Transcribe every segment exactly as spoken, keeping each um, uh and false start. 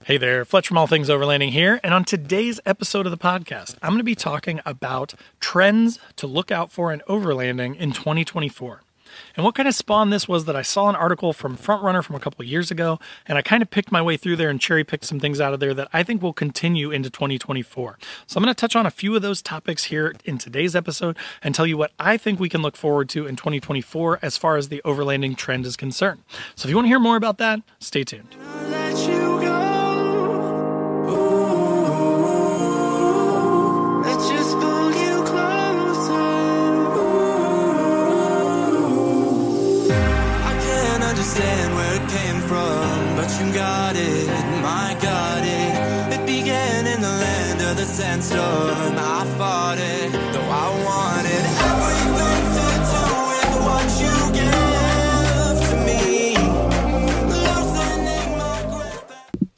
Hey there, Fletch from All Things Overlanding here, and on today's episode of the podcast, I'm going to be talking about trends to look out for in overlanding in twenty twenty-four. And what kind of spawned this was that I saw an article from FrontRunner from a couple of years ago, and I kind of picked my way through there and cherry-picked some things out of there that I think will continue into twenty twenty-four. So I'm going to touch on a few of those topics here in today's episode and tell you what I think we can look forward to in twenty twenty-four as far as the overlanding trend is concerned. So if you want to hear more about that, stay tuned. Understand where it came from, but you got it, my got it. It began in the land of the sandstorm. I fought it, though I wanted everything to do with what you give to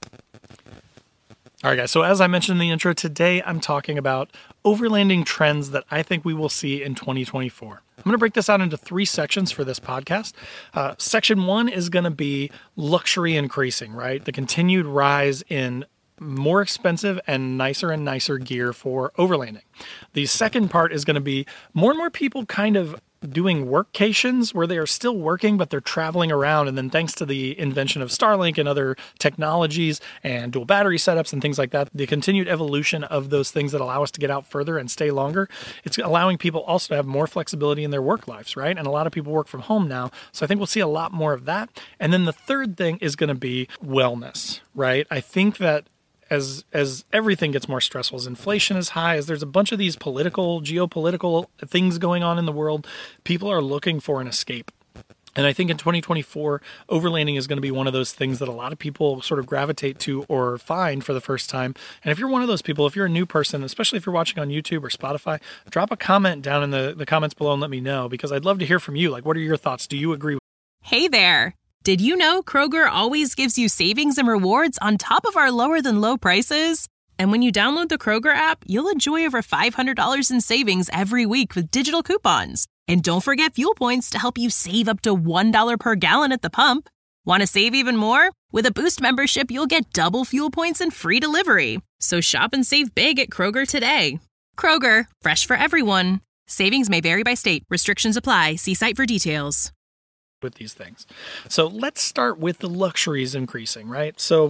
me. All right, guys, so as I mentioned in the intro, today I'm talking about overlanding trends that I think we will see in twenty twenty-four. I'm going to break this out into three sections for this podcast. Uh, section one is going to be luxury increasing, right? The continued rise in more expensive and nicer and nicer gear for overlanding. The second part is going to be more and more people kind of doing workcations where they are still working, but they're traveling around. And then thanks to the invention of Starlink and other technologies and dual battery setups and things like that, the continued evolution of those things that allow us to get out further and stay longer, it's allowing people also to have more flexibility in their work lives, right? And a lot of people work from home now. So I think we'll see a lot more of that. And then the third thing is going to be wellness, right? I think that As as everything gets more stressful, as inflation is high, as there's a bunch of these political, geopolitical things going on in the world, people are looking for an escape. And I think in twenty twenty-four, overlanding is going to be one of those things that a lot of people sort of gravitate to or find for the first time. And if you're one of those people, if you're a new person, especially if you're watching on YouTube or Spotify, drop a comment down in the, the comments below and let me know, because I'd love to hear from you. Like, what are your thoughts? Do you agree? Hey there. Did you know Kroger always gives you savings and rewards on top of our lower than low prices? And when you download the Kroger app, you'll enjoy over five hundred dollars in savings every week with digital coupons. And don't forget fuel points to help you save up to one dollar per gallon at the pump. Want to save even more? With a Boost membership, you'll get double fuel points and free delivery. So shop and save big at Kroger today. Kroger, fresh for everyone. Savings may vary by state. Restrictions apply. See site for details. With these things. So let's start with the luxuries increasing, right? So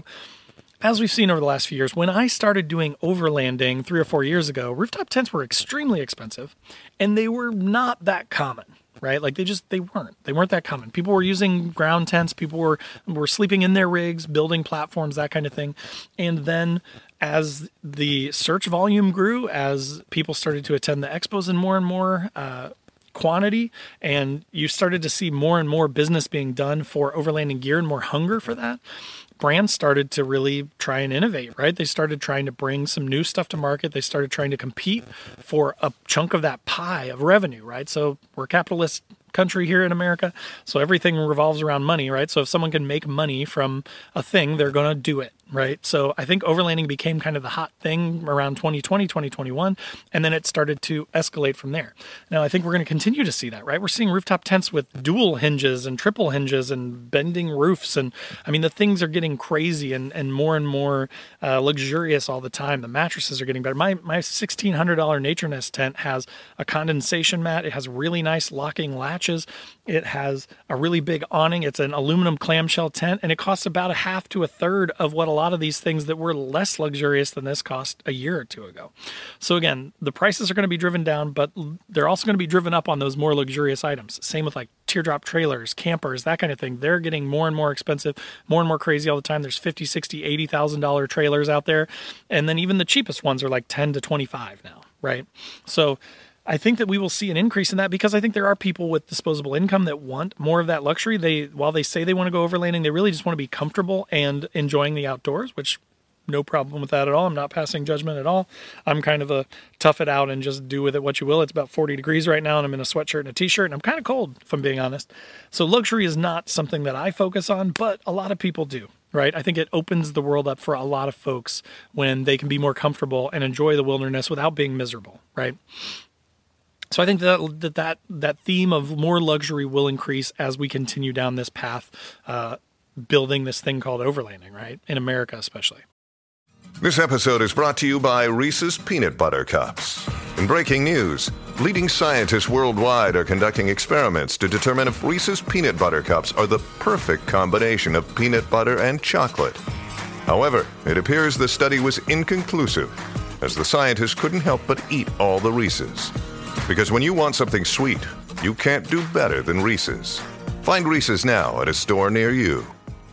as we've seen over the last few years, when I started doing overlanding three or four years ago, rooftop tents were extremely expensive and they were not that common, right? Like they just, they weren't, they weren't that common. People were using ground tents. People were, were sleeping in their rigs, building platforms, that kind of thing. And then as the search volume grew, as people started to attend the expos and more and more, uh, quantity, and you started to see more and more business being done for overlanding gear and more hunger for that, brands started to really try and innovate, right? They started trying to bring some new stuff to market. They started trying to compete for a chunk of that pie of revenue, right? So we're a capitalist country here in America, so everything revolves around money, right? So if someone can make money from a thing, they're going to do it, right? So I think overlanding became kind of the hot thing around twenty twenty, twenty twenty-one, and then it started to escalate from there. Now, I think we're going to continue to see that, right? We're seeing rooftop tents with dual hinges and triple hinges and bending roofs, and I mean, the things are getting crazy and, and more and more uh, luxurious all the time. The mattresses are getting better. My my sixteen hundred dollars Nature Nest tent has a condensation mat. It has really nice locking latches. It has a really big awning. It's an aluminum clamshell tent, and it costs about a half to a third of what a lot of these things that were less luxurious than this cost a year or two ago. So again, the prices are going to be driven down, but they're also going to be driven up on those more luxurious items. Same with like teardrop trailers, campers, that kind of thing. They're getting more and more expensive, more and more crazy all the time. There's fifty, sixty, eighty thousand dollars trailers out there. And then even the cheapest ones are like ten to twenty-five now, right? So I think that we will see an increase in that because I think there are people with disposable income that want more of that luxury. They, while they say they want to go overlanding, they really just want to be comfortable and enjoying the outdoors, which no problem with that at all. I'm not passing judgment at all. I'm kind of a tough it out and just do with it what you will. It's about forty degrees right now and I'm in a sweatshirt and a t-shirt and I'm kind of cold, if I'm being honest. So luxury is not something that I focus on, but a lot of people do. Right? I think it opens the world up for a lot of folks when they can be more comfortable and enjoy the wilderness without being miserable, right? So I think that that that, that theme of more luxury will increase as we continue down this path uh, building this thing called overlanding, right? In America, especially. This episode is brought to you by Reese's Peanut Butter Cups. In breaking news, leading scientists worldwide are conducting experiments to determine if Reese's Peanut Butter Cups are the perfect combination of peanut butter and chocolate. However, it appears the study was inconclusive, as the scientists couldn't help but eat all the Reese's. Because when you want something sweet, you can't do better than Reese's. Find Reese's now at a store near you.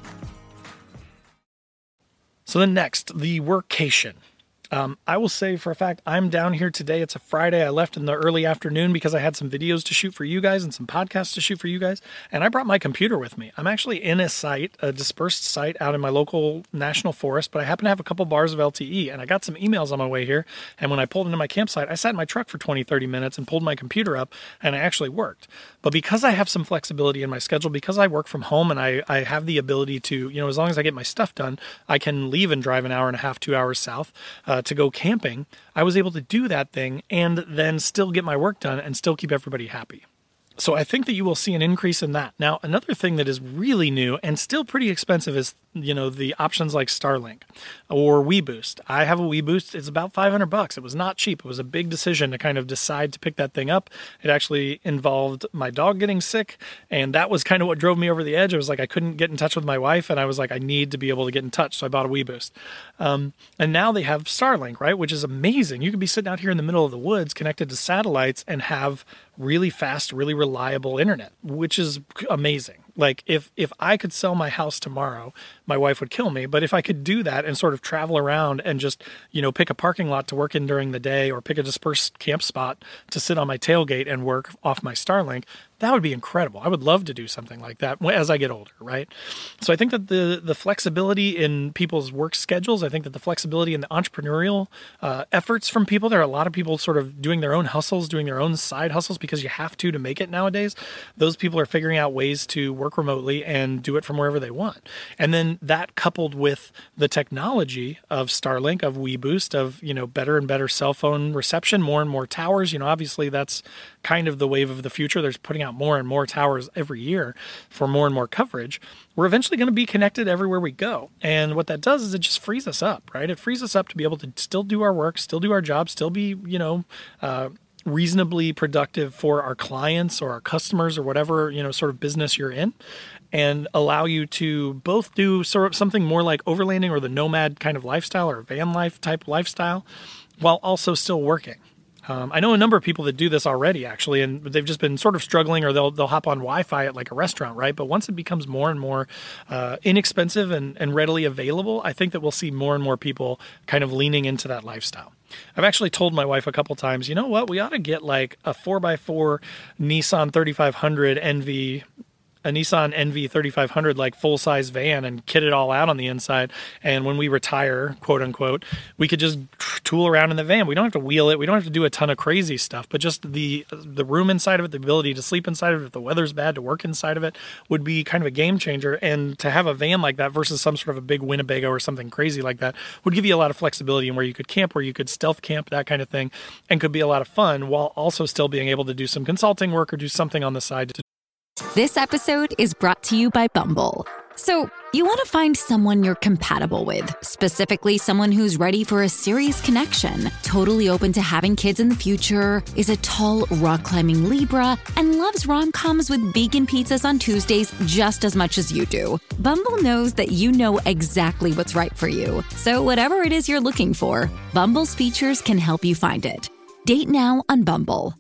So then next, the workcation. Um, I will say for a fact, I'm down here today. It's a Friday. I left in the early afternoon because I had some videos to shoot for you guys and some podcasts to shoot for you guys. And I brought my computer with me. I'm actually in a site, a dispersed site out in my local national forest, but I happen to have a couple bars of L T E. And I got some emails on my way here. And when I pulled into my campsite, I sat in my truck for twenty, thirty minutes and pulled my computer up, and I actually worked. But because I have some flexibility in my schedule, because I work from home and I, I have the ability to, you know, as long as I get my stuff done, I can leave and drive an hour and a half, two hours south uh, to go camping. I was able to do that thing and then still get my work done and still keep everybody happy. So I think that you will see an increase in that. Now, another thing that is really new and still pretty expensive is, you know, the options like Starlink or WeBoost. I have a WeBoost. It's about five hundred bucks. It was not cheap. It was a big decision to kind of decide to pick that thing up. It actually involved my dog getting sick, and that was kind of what drove me over the edge. I was like, I couldn't get in touch with my wife, and I was like, I need to be able to get in touch. So I bought a WeBoost. Um, and now they have Starlink, right, which is amazing. You could be sitting out here in the middle of the woods connected to satellites and have really fast, really reliable internet, which is amazing. Like if, if I could sell my house tomorrow, my wife would kill me. But if I could do that and sort of travel around and just, you know, pick a parking lot to work in during the day or pick a dispersed camp spot to sit on my tailgate and work off my Starlink, that would be incredible. I would love to do something like that as I get older, right? So I think that the the flexibility in people's work schedules, I think that the flexibility in the entrepreneurial uh, efforts from people, there are a lot of people sort of doing their own hustles, doing their own side hustles because you have to to make it nowadays. Those people are figuring out ways to work remotely and do it from wherever they want. And then that coupled with the technology of Starlink, of WeBoost, of, you know, better and better cell phone reception, more and more towers, you know, obviously that's kind of the wave of the future. There's putting out more and more towers every year for more and more coverage. We're eventually going to be connected everywhere we go. And what that does is it just frees us up, right? It frees us up to be able to still do our work, still do our job, still be, you know, uh, reasonably productive for our clients or our customers or whatever, you know, sort of business you're in, and allow you to both do sort of something more like overlanding or the nomad kind of lifestyle or van life type lifestyle while also still working. Um, I know a number of people that do this already, actually, and they've just been sort of struggling, or they'll they'll hop on Wi-Fi at like a restaurant, right? But once it becomes more and more uh, inexpensive and, and readily available, I think that we'll see more and more people kind of leaning into that lifestyle. I've actually told my wife a couple times, you know what, we ought to get like a four by four Nissan thirty-five hundred N V, a Nissan N V thirty-five hundred, like full-size van, and kit it all out on the inside. And when we retire, quote unquote, we could just tool around in the van. We don't have to wheel it. We don't have to do a ton of crazy stuff, but just the the room inside of it, the ability to sleep inside of it, if the weather's bad, to work inside of it would be kind of a game changer. And to have a van like that versus some sort of a big Winnebago or something crazy like that would give you a lot of flexibility in where you could camp, where you could stealth camp, that kind of thing, and could be a lot of fun while also still being able to do some consulting work or do something on the side to This episode is brought to you by Bumble. So, you want to find someone you're compatible with, specifically someone who's ready for a serious connection, totally open to having kids in the future, is a tall, rock-climbing Libra, and loves rom-coms with vegan pizzas on Tuesdays just as much as you do. Bumble knows that you know exactly what's right for you. So, whatever it is you're looking for, Bumble's features can help you find it. Date now on Bumble.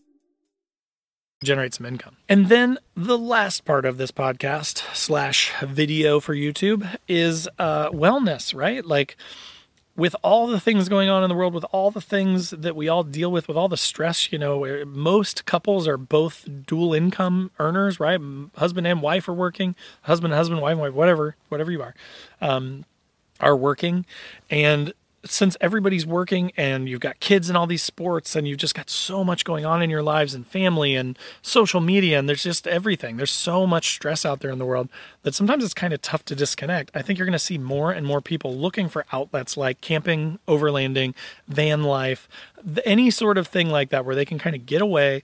generate some income. And then the last part of this podcast slash video for YouTube is uh, wellness, right? Like with all the things going on in the world, with all the things that we all deal with, with all the stress, you know, most couples are both dual income earners, right? Husband and wife are working, husband, husband, wife, wife, whatever, whatever you are, um, are working. And since everybody's working and you've got kids in all these sports and you've just got so much going on in your lives and family and social media, and there's just everything. There's so much stress out there in the world that sometimes it's kind of tough to disconnect. I think you're going to see more and more people looking for outlets like camping, overlanding, van life, any sort of thing like that where they can kind of get away,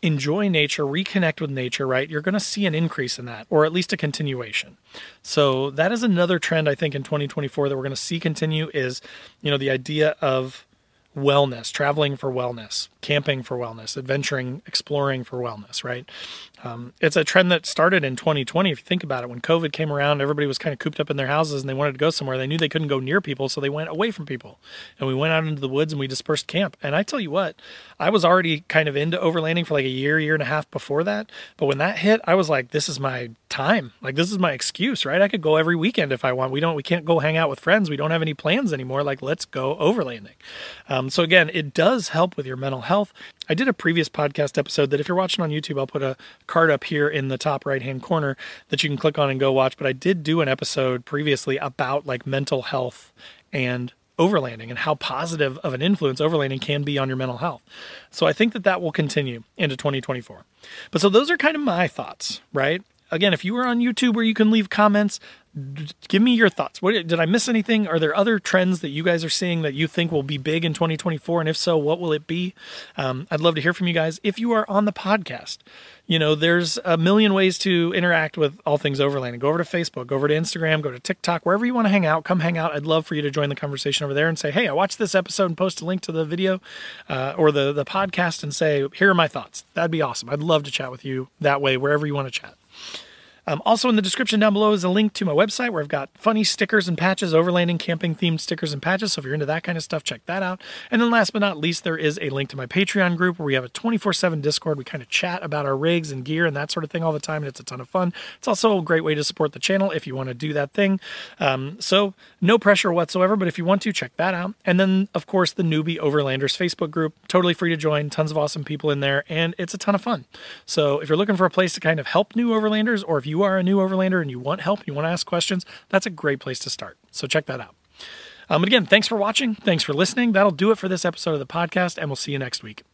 enjoy nature, reconnect with nature, right, you're going to see an increase in that, or at least a continuation. So that is another trend, I think, in twenty twenty-four that we're going to see continue is, you know, the idea of wellness, traveling for wellness, camping for wellness, adventuring, exploring for wellness, right? Um, it's a trend that started in twenty twenty. If you think about it, when COVID came around, everybody was kind of cooped up in their houses and they wanted to go somewhere. They knew they couldn't go near people, so they went away from people. And we went out into the woods and we dispersed camp. And I tell you what, I was already kind of into overlanding for like a year, year and a half before that. But when that hit, I was like, this is my time. Like, this is my excuse, right? I could go every weekend if I want. We don't, we can't go hang out with friends. We don't have any plans anymore. Like, let's go overlanding. Um, so again, it does help with your mental health. I did a previous podcast episode that if you're watching on YouTube, I'll put a card up here in the top right-hand corner that you can click on and go watch. But I did do an episode previously about like mental health and overlanding and how positive of an influence overlanding can be on your mental health. So I think that that will continue into twenty twenty-four. But so those are kind of my thoughts, right? Again, if you are on YouTube where you can leave comments, give me your thoughts. What, did I miss anything? Are there other trends that you guys are seeing that you think will be big in twenty twenty-four? And if so, what will it be? Um, I'd love to hear from you guys. If you are on the podcast, you know, there's a million ways to interact with all things overlanding. Go over to Facebook, go over to Instagram, go to TikTok, wherever you want to hang out, come hang out. I'd love for you to join the conversation over there and say, hey, I watched this episode, and post a link to the video uh, or the, the podcast and say, here are my thoughts. That'd be awesome. I'd love to chat with you that way, wherever you want to chat. Um, also in the description down below is a link to my website where I've got funny stickers and patches, overlanding, camping themed stickers and patches. So if you're into that kind of stuff, check that out. And then last but not least, there is a link to my Patreon group where we have a twenty-four seven Discord. We kind of chat about our rigs and gear and that sort of thing all the time. And it's a ton of fun. It's also a great way to support the channel if you want to do that thing. Um, so no pressure whatsoever, but if you want to, check that out. And then of course, the Newbie Overlanders Facebook group, totally free to join, tons of awesome people in there, and it's a ton of fun. So if you're looking for a place to kind of help new overlanders, or if you are a new overlander and you want help, you want to ask questions, that's a great place to start. So check that out. Um, but again, thanks for watching. Thanks for listening. That'll do it for this episode of the podcast, and we'll see you next week.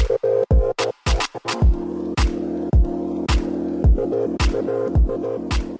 Thank you.